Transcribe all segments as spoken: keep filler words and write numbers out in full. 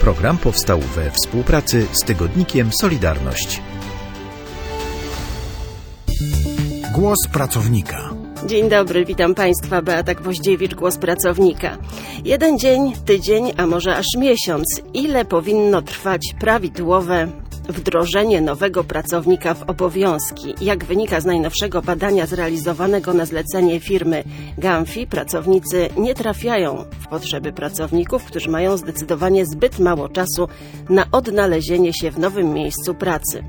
Program powstał we współpracy z tygodnikiem Solidarność. Głos pracownika. Dzień dobry, witam Państwa, Beata Gwoździewicz, Głos Pracownika. Jeden dzień, tydzień, a może aż miesiąc. Ile powinno trwać prawidłowe wdrożenie nowego pracownika w obowiązki? Jak wynika z najnowszego badania zrealizowanego na zlecenie firmy Gamfi, pracownicy nie trafiają w potrzeby pracowników, którzy mają zdecydowanie zbyt mało czasu na odnalezienie się w nowym miejscu pracy.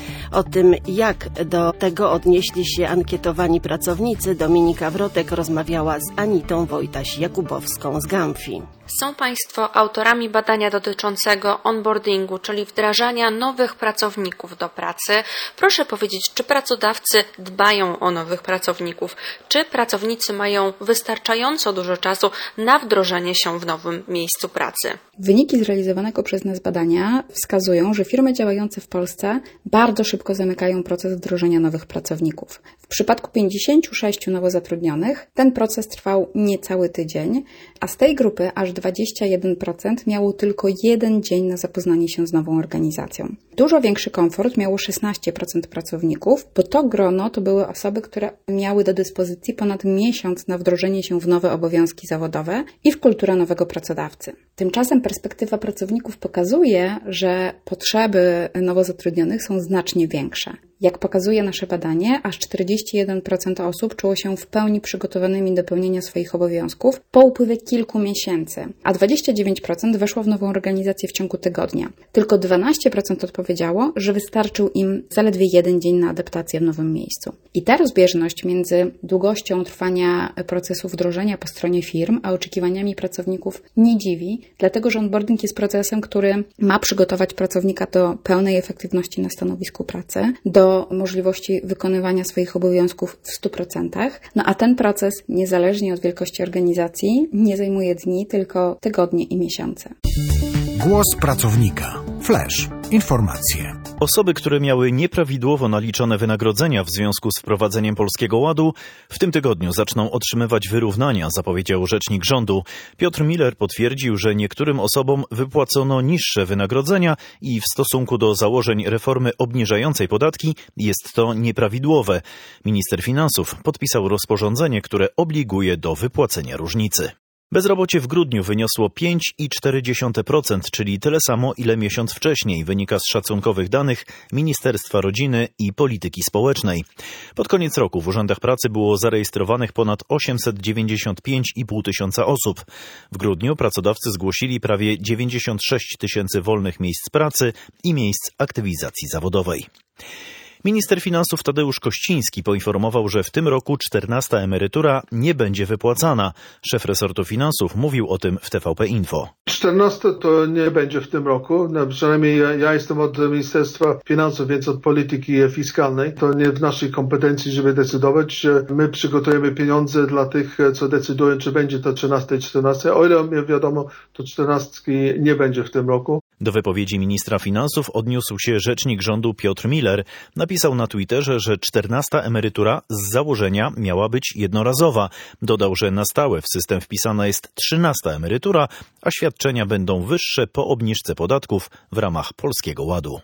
O tym, jak do tego odnieśli się ankietowani pracownicy, Dominika Wrotek rozmawiała z Anitą Wojtaś-Jakubowską z Gamfi. Są Państwo autorami badania dotyczącego onboardingu, czyli wdrażania nowych pracowników do pracy. Proszę powiedzieć, czy pracodawcy dbają o nowych pracowników? Czy pracownicy mają wystarczająco dużo czasu na wdrożenie się w nowym miejscu pracy? Wyniki zrealizowanego przez nas badania wskazują, że firmy działające w Polsce bardzo szybko zamykają proces wdrożenia nowych pracowników. W przypadku pięćdziesięciu sześciu nowo zatrudnionych ten proces trwał niecały tydzień, a z tej grupy aż dwadzieścia jeden procent miało tylko jeden dzień na zapoznanie się z nową organizacją. Dużo większy komfort miało szesnaście procent pracowników, bo to grono to były osoby, które miały do dyspozycji ponad miesiąc na wdrożenie się w nowe obowiązki zawodowe i w kulturę nowego pracodawcy. Tymczasem perspektywa pracowników pokazuje, że potrzeby nowo zatrudnionych są znacznie większe. Jak pokazuje nasze badanie, aż czterdzieści jeden procent osób czuło się w pełni przygotowanymi do pełnienia swoich obowiązków po upływie kilku miesięcy, a dwadzieścia dziewięć procent weszło w nową organizację w ciągu tygodnia. Tylko dwanaście procent odpowiedziało, że wystarczył im zaledwie jeden dzień na adaptację w nowym miejscu. I ta rozbieżność między długością trwania procesu wdrożenia po stronie firm, a oczekiwaniami pracowników nie dziwi, dlatego że onboarding jest procesem, który ma przygotować pracownika do pełnej efektywności na stanowisku pracy, do możliwości wykonywania swoich obowiązków w stu procentach. No a ten proces, niezależnie od wielkości organizacji, nie zajmuje dni, tylko tygodnie i miesiące. Głos pracownika. Flash. Informacje. Osoby, które miały nieprawidłowo naliczone wynagrodzenia w związku z wprowadzeniem Polskiego Ładu, w tym tygodniu zaczną otrzymywać wyrównania, zapowiedział rzecznik rządu. Piotr Miller potwierdził, że niektórym osobom wypłacono niższe wynagrodzenia i w stosunku do założeń reformy obniżającej podatki jest to nieprawidłowe. Minister finansów podpisał rozporządzenie, które obliguje do wypłacenia różnicy. Bezrobocie w grudniu wyniosło pięć i cztery dziesiąte procent, czyli tyle samo, ile miesiąc wcześniej, wynika z szacunkowych danych Ministerstwa Rodziny i Polityki Społecznej. Pod koniec roku w urzędach pracy było zarejestrowanych ponad osiemset dziewięćdziesiąt pięć i pół tysiąca osób. W grudniu pracodawcy zgłosili prawie dziewięćdziesiąt sześć tysięcy wolnych miejsc pracy i miejsc aktywizacji zawodowej. Minister finansów Tadeusz Kościński poinformował, że w tym roku czternasta emerytura nie będzie wypłacana. Szef resortu finansów mówił o tym w T V P Info. czternaste to nie będzie w tym roku. No, przynajmniej ja, ja jestem od Ministerstwa Finansów, więc od polityki fiskalnej. To nie w naszej kompetencji, żeby decydować. My przygotujemy pieniądze dla tych, co decydują, czy będzie to trzynaste i czternaste. O ile mi wiadomo, to czternastki nie będzie w tym roku. Do wypowiedzi ministra finansów odniósł się rzecznik rządu Piotr Miller. Napisał na Twitterze, że czternasta emerytura z założenia miała być jednorazowa. Dodał, że na stałe w system wpisana jest trzynasta emerytura, a świadczenia będą wyższe po obniżce podatków w ramach Polskiego Ładu.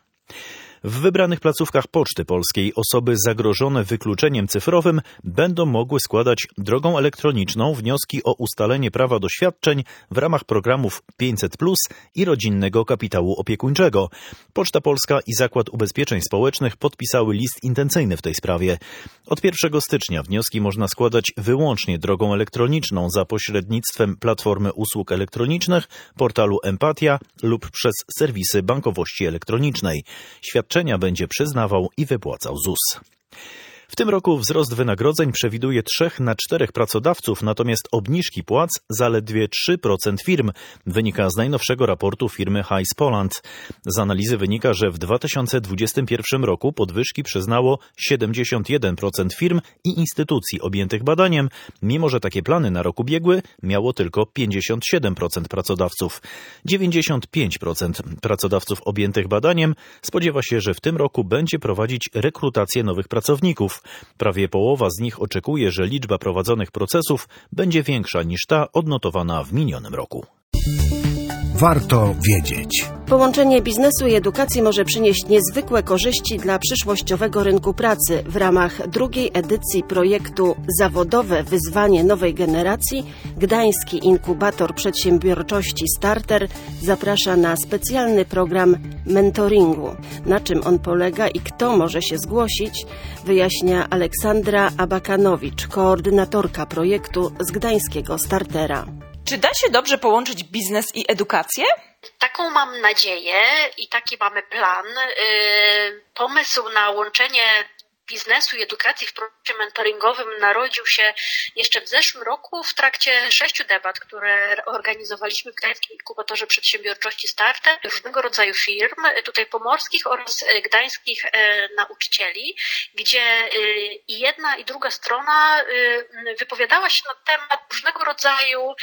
W wybranych placówkach Poczty Polskiej osoby zagrożone wykluczeniem cyfrowym będą mogły składać drogą elektroniczną wnioski o ustalenie prawa do świadczeń w ramach programów pięćset plus i rodzinnego kapitału opiekuńczego. Poczta Polska i Zakład Ubezpieczeń Społecznych podpisały list intencyjny w tej sprawie. Od pierwszego stycznia wnioski można składać wyłącznie drogą elektroniczną za pośrednictwem Platformy Usług Elektronicznych, portalu Empatia lub przez serwisy bankowości elektronicznej. Świadczenia będzie przyznawał i wypłacał Z U S. W tym roku wzrost wynagrodzeń przewiduje trzech na czterech pracodawców, natomiast obniżki płac zaledwie trzy procent firm, wynika z najnowszego raportu firmy Heis Poland. Z analizy wynika, że w dwa tysiące dwudziestym pierwszym roku podwyżki przyznało siedemdziesiąt jeden procent firm i instytucji objętych badaniem, mimo że takie plany na rok ubiegły miało tylko pięćdziesiąt siedem procent pracodawców. dziewięćdziesiąt pięć procent pracodawców objętych badaniem spodziewa się, że w tym roku będzie prowadzić rekrutację nowych pracowników. Prawie połowa z nich oczekuje, że liczba prowadzonych procesów będzie większa niż ta odnotowana w minionym roku. Warto wiedzieć. Połączenie biznesu i edukacji może przynieść niezwykłe korzyści dla przyszłościowego rynku pracy. W ramach drugiej edycji projektu Zawodowe wyzwanie nowej generacji Gdański Inkubator Przedsiębiorczości Starter zaprasza na specjalny program mentoringu. Na czym on polega i kto może się zgłosić, wyjaśnia Aleksandra Abakanowicz, koordynatorka projektu z Gdańskiego Startera. Czy da się dobrze połączyć biznes i edukację? Taką mam nadzieję i taki mamy plan. Pomysł na łączenie biznesu i edukacji w projekcie mentoringowym narodził się jeszcze w zeszłym roku w trakcie sześciu debat, które organizowaliśmy w Gdańskim Inkubatorze Przedsiębiorczości Starter, różnego rodzaju firm, tutaj pomorskich oraz gdańskich nauczycieli, gdzie i jedna i druga strona wypowiadała się na temat różnego rodzaju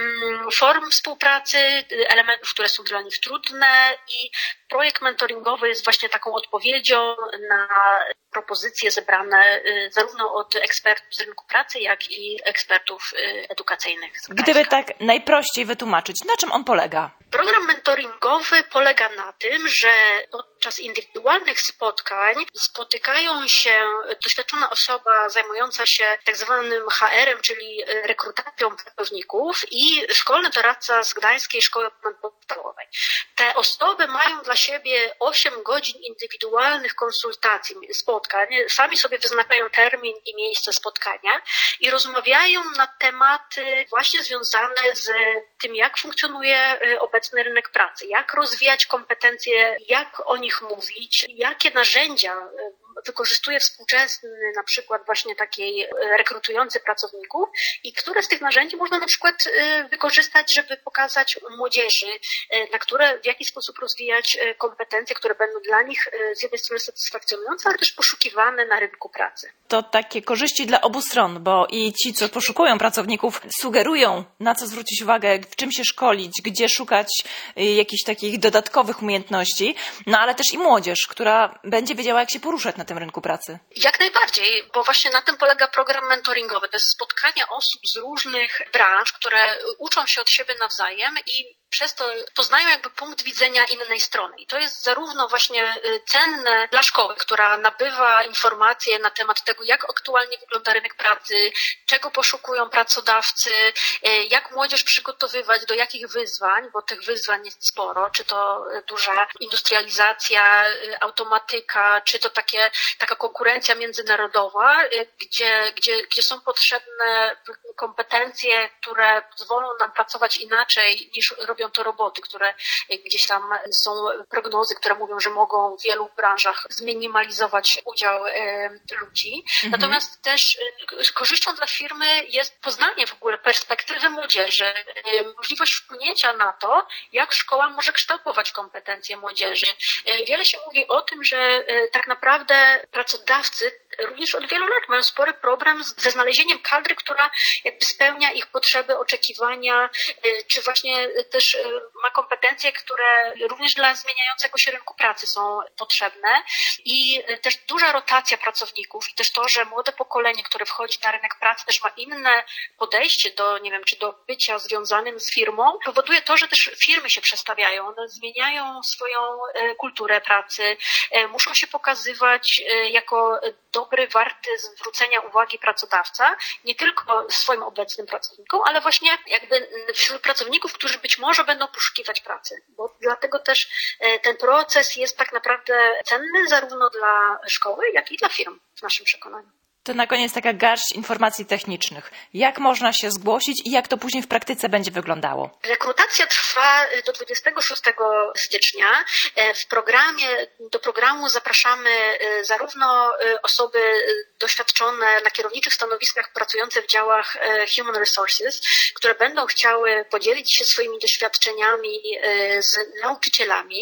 form współpracy, elementów, które są dla nich trudne, i projekt mentoringowy jest właśnie taką odpowiedzią na propozycje zebrane zarówno od ekspertów z rynku pracy, jak i ekspertów edukacyjnych. Gdyby tak najprościej wytłumaczyć, na czym on polega? Program mentoringowy polega na tym, że podczas indywidualnych spotkań spotykają się doświadczona osoba zajmująca się tak zwanym H R-em, czyli rekrutacją pracowników, i szkolny doradca z Gdańskiej Szkoły Podstawowej. Te osoby mają dla siebie osiem godzin indywidualnych konsultacji, spotkań. Sami sobie wyznaczają termin i miejsce spotkania i rozmawiają na tematy właśnie związane z tym, jak funkcjonuje obecny rynek pracy, jak rozwijać kompetencje, jak o nich mówić, jakie narzędzia wykorzystuje współczesny, na przykład właśnie takiej rekrutujący pracowników, i które z tych narzędzi można na przykład wykorzystać, żeby pokazać młodzieży, na które w jaki sposób rozwijać kompetencje, które będą dla nich z jednej strony satysfakcjonujące, ale też poszukiwane na rynku pracy. To takie korzyści dla obu stron, bo i ci, co poszukują pracowników, sugerują, na co zwrócić uwagę, w czym się szkolić, gdzie szukać jakichś takich dodatkowych umiejętności, no ale też i młodzież, która będzie wiedziała, jak się poruszać na tym rynku pracy. Jak najbardziej, bo właśnie na tym polega program mentoringowy. To jest spotkanie osób z różnych branż, które uczą się od siebie nawzajem i przez to poznają jakby punkt widzenia innej strony. I to jest zarówno właśnie cenne dla szkoły, która nabywa informacje na temat tego, jak aktualnie wygląda rynek pracy, czego poszukują pracodawcy, jak młodzież przygotowywać do jakich wyzwań, bo tych wyzwań jest sporo, czy to duża industrializacja, automatyka, czy to takie, taka konkurencja międzynarodowa, gdzie, gdzie, gdzie są potrzebne kompetencje, które pozwolą nam pracować inaczej niż robią to roboty, które gdzieś tam są prognozy, które mówią, że mogą w wielu branżach zminimalizować udział e, ludzi. Mhm. Natomiast też e, korzyścią dla firmy jest poznanie w ogóle perspektywy młodzieży, e, możliwość wpłynięcia na to, jak szkoła może kształtować kompetencje młodzieży. E, wiele się mówi o tym, że e, tak naprawdę pracodawcy również od wielu lat mają spory problem ze znalezieniem kadry, która jakby spełnia ich potrzeby, oczekiwania, czy właśnie też ma kompetencje, które również dla zmieniającego się rynku pracy są potrzebne, i też duża rotacja pracowników i też to, że młode pokolenie, które wchodzi na rynek pracy, też ma inne podejście do, nie wiem, czy do bycia związanym z firmą, powoduje to, że też firmy się przestawiają, one zmieniają swoją kulturę pracy, muszą się pokazywać jako dobry, warty zwrócenia uwagi pracodawca, nie tylko swoim obecnym pracownikom, ale właśnie jakby wśród pracowników, którzy być może będą poszukiwać pracy, bo dlatego też ten proces jest tak naprawdę cenny zarówno dla szkoły, jak i dla firm w naszym przekonaniu. To na koniec taka garść informacji technicznych. Jak można się zgłosić i jak to później w praktyce będzie wyglądało? Rekrutacja trwa do dwudziestego szóstego stycznia. W programie, do programu zapraszamy zarówno osoby doświadczone na kierowniczych stanowiskach pracujące w działach Human Resources, które będą chciały podzielić się swoimi doświadczeniami z nauczycielami,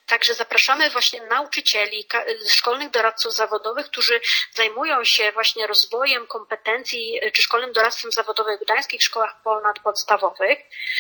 Także zapraszamy właśnie nauczycieli, szkolnych doradców zawodowych, którzy zajmują się właśnie rozwojem kompetencji czy szkolnym doradztwem zawodowym w gdańskich szkołach ponadpodstawowych.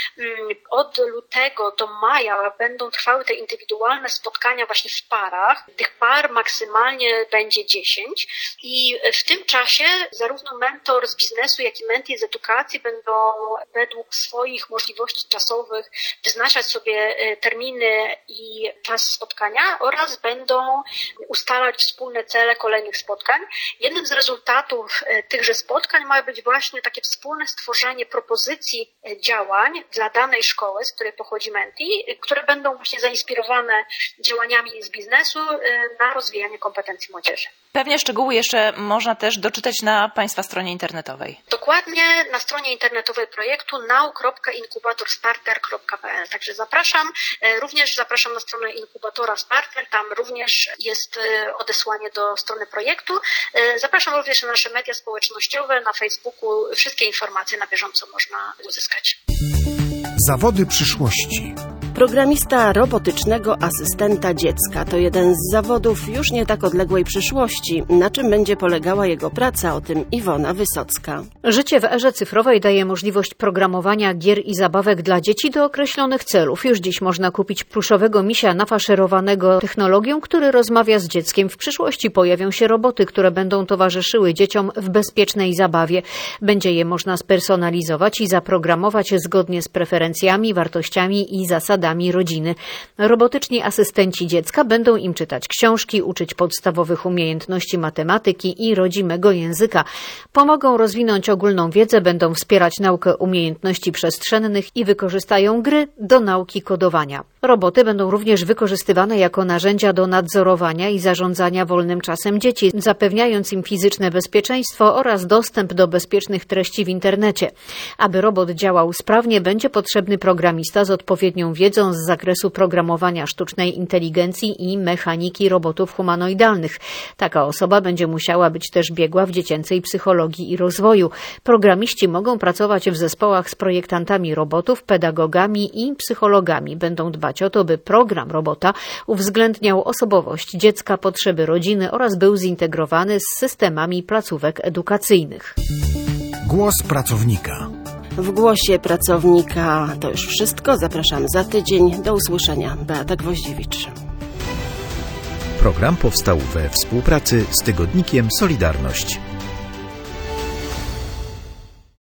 Od lutego do maja będą trwały te indywidualne spotkania właśnie w parach. Tych par maksymalnie będzie dziesięć i w tym czasie zarówno mentor z biznesu, jak i mentee z edukacji będą według swoich możliwości czasowych wyznaczać sobie terminy i czas spotkania oraz będą ustalać wspólne cele kolejnych spotkań. Jednym z rezultatów tychże spotkań ma być właśnie takie wspólne stworzenie propozycji działań dla danej szkoły, z której pochodzi mentee, które będą właśnie zainspirowane działaniami z biznesu na rozwijanie kompetencji młodzieży. Pewnie szczegóły jeszcze można też doczytać na Państwa stronie internetowej. Dokładnie na stronie internetowej projektu nau kropka inkubator starter kropka p l. Także zapraszam, również zapraszam na stronę inkubatora Starter, tam również jest odesłanie do strony projektu. Zapraszam również na nasze media społecznościowe, na Facebooku. Wszystkie informacje na bieżąco można uzyskać. Zawody przyszłości. Programista robotycznego asystenta dziecka to jeden z zawodów już nie tak odległej przyszłości. Na czym będzie polegała jego praca? O tym Iwona Wysocka. Życie w erze cyfrowej daje możliwość programowania gier i zabawek dla dzieci do określonych celów. Już dziś można kupić pluszowego misia nafaszerowanego technologią, który rozmawia z dzieckiem. W przyszłości pojawią się roboty, które będą towarzyszyły dzieciom w bezpiecznej zabawie. Będzie je można spersonalizować i zaprogramować zgodnie z preferencjami, wartościami i zasadami rodziny. Robotyczni asystenci dziecka będą im czytać książki, uczyć podstawowych umiejętności matematyki i rodzimego języka. Pomogą rozwinąć ogólną wiedzę, będą wspierać naukę umiejętności przestrzennych i wykorzystają gry do nauki kodowania. Roboty będą również wykorzystywane jako narzędzia do nadzorowania i zarządzania wolnym czasem dzieci, zapewniając im fizyczne bezpieczeństwo oraz dostęp do bezpiecznych treści w internecie. Aby robot działał sprawnie, będzie potrzebny programista z odpowiednią wiedzą z zakresu programowania sztucznej inteligencji i mechaniki robotów humanoidalnych. Taka osoba będzie musiała być też biegła w dziecięcej psychologii i rozwoju. Programiści mogą pracować w zespołach z projektantami robotów, pedagogami i psychologami. Będą dbać o to, by program robota uwzględniał osobowość dziecka, potrzeby rodziny oraz był zintegrowany z systemami placówek edukacyjnych. Głos pracownika. W głosie pracownika to już wszystko. Zapraszam za tydzień. Do usłyszenia. Beata Gwoździewicz. Program powstał we współpracy z tygodnikiem Solidarność.